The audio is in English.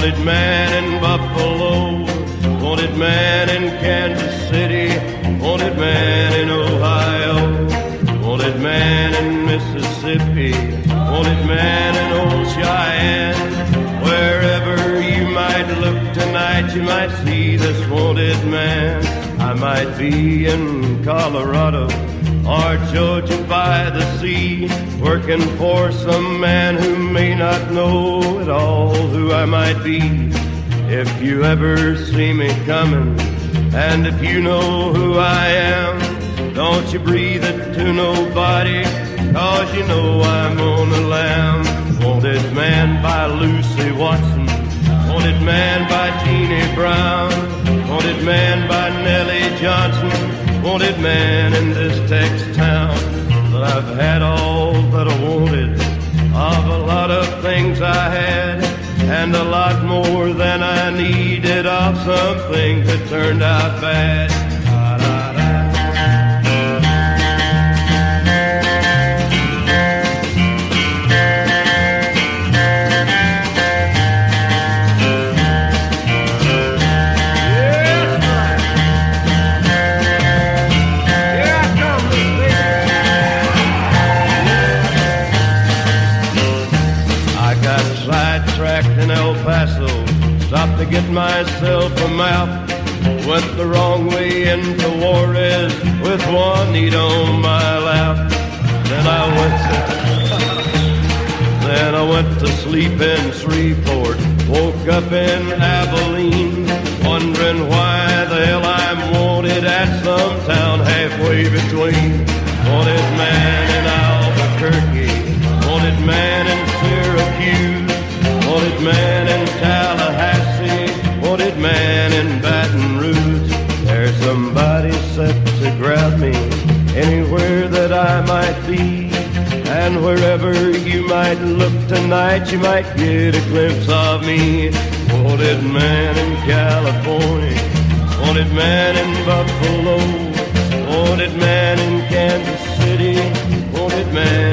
wanted man in Buffalo, wanted man in Kansas City, wanted man in Ohio, wanted man in Mississippi, wanted man in old Cheyenne. Wherever you might look tonight, you might see this wanted man. I might be in Colorado or Georgia by the sea, working for some man who may not know at all who I might be. If you ever see me coming, and if you know who I am, don't you breathe it to nobody, 'cause you know I'm on the lam. Wanted man by Lucy Watson, wanted man by Jeannie Brown, wanted man by Nellie Johnson, wanted man in this Texas town. But I've had all that I wanted of a lot of things I had, and a lot more than I needed of some things that turned out bad. Stopped to get myself a map. Went the wrong way into Juarez with Juanita on my lap. Then I went to sleep in Shreveport. Woke up in Abilene, wondering why the hell I'm wanted at some town halfway between. Wanted man in Albuquerque, wanted man in Syracuse, wanted man in Tallahassee, wanted man in Baton Rouge. There's somebody set to grab me anywhere that I might be, and wherever you might look tonight, you might get a glimpse of me. Wanted man in California, wanted man in Buffalo, wanted man in Kansas City, wanted man